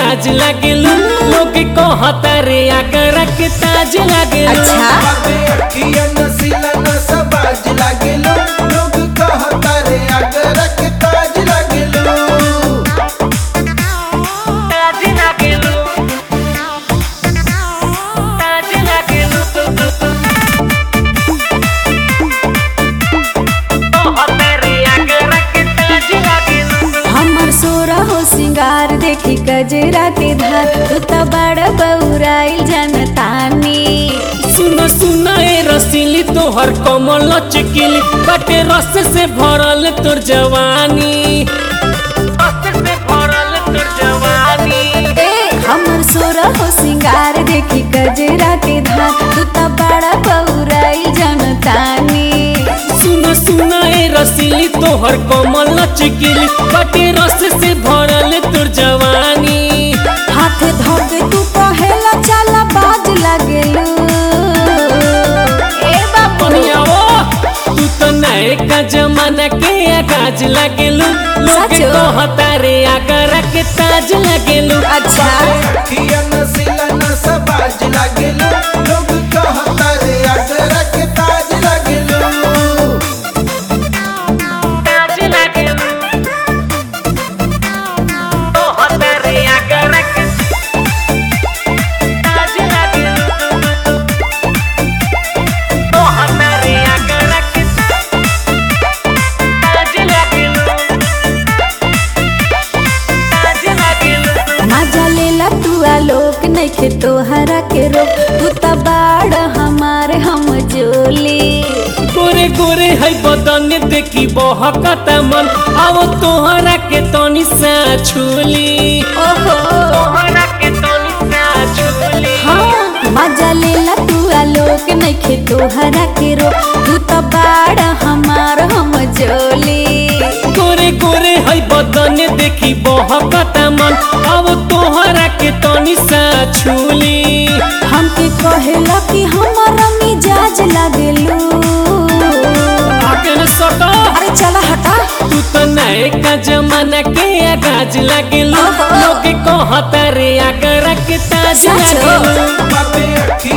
आगाज लागेलू लोग कहता रे आगरा के ताज लागेलू। अच्छा बाबे अखिया नसीला नसबाज लागेलो लोग कहता रे आगरा के ताज लागेलो। ताज लागेलू ताज लागेलू कहता रे आगरा के ताज लागेलू। हमर सोरा हो सिंगार देखी गजरा के धार तू तो बड़ बउराइल जनतानी। सुना सुना ए रसीली तोहर कमल चिकिली बाटे रस से भरल तोर जवानी रस से भरल तोर जवानी। ए हमर सोरा हो सिंगार देखी गजरा के धार तू तो बड़ बउराइल जनतानी। सुना सुना ए रसीली तोहर कमल चिकिली बाटे रस से भरल तोर जवानी। हाथ धोके तू कहेला चला बाज लागेलू। ए बाबू तू तो नए का जमाना के आगाज लागेलू लोग सचो? कहता रे आगरा के ताज लागेलू। अच्छा बाबे अखिया नसीला नसबाज लागेलो लोग कहता रे आगरा के ताज लागेलो। ताज लागेलू कहता रे आगरा के ताज लागेलू कहता रे आगरा के ताज लागेलू ताज लागेलू। मजा लेला तू आलोक नइखे तोहरा के रोक तू तो बाड़ हमारे हम जोली। गोरे गोरे है बदन देखी बहकता मन आओ तोहरा के तनी सा छूली ओहो तोहरा के तनी सा छूली। हाँ मजा लेला तू आलोक नइखे तोहरा के रोक तू तो बाड़ हमार हम जोली। गोरे गोरे है बदन देखी बहकता मन आओ तोहरा के तनी सा छूली। हमके कहेला कि हमारा मिजाज लागेलू। आगे न सटा अरे चला हटा तू तो नए का जमाना के आगाज लागेलू ओहो। लोग कहता रे आगरा के ताज सच हो? लागेलू। बाबे अखिया